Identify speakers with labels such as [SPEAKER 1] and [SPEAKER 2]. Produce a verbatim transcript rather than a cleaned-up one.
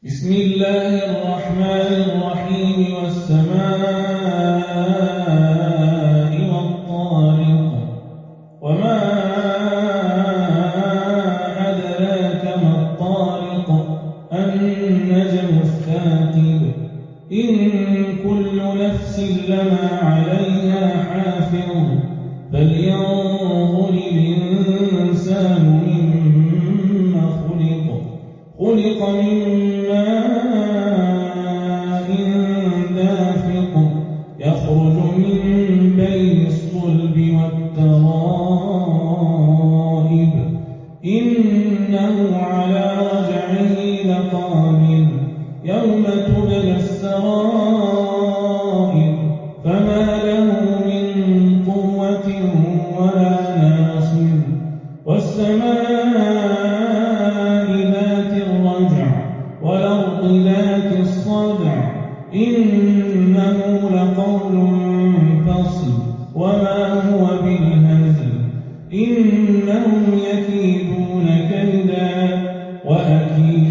[SPEAKER 1] بسم الله الرحمن الرحيم والسماء والطارق وما أدراك ما الطارق النجم الثاقب إن كل نفس لما عليها حافظ فلينظر الإنسان مما خلق خلق من ماء دافق يخرج من بين الصلب والترائب إنه على رجعه لقادر يوم تبلى السرائر فما له من قوة ولا ناصر والسماء ذات الرجع والأرض ذات الصدع إنه لقول فصل وما هو بالهزل إنهم يكيدون كيدا وأكيد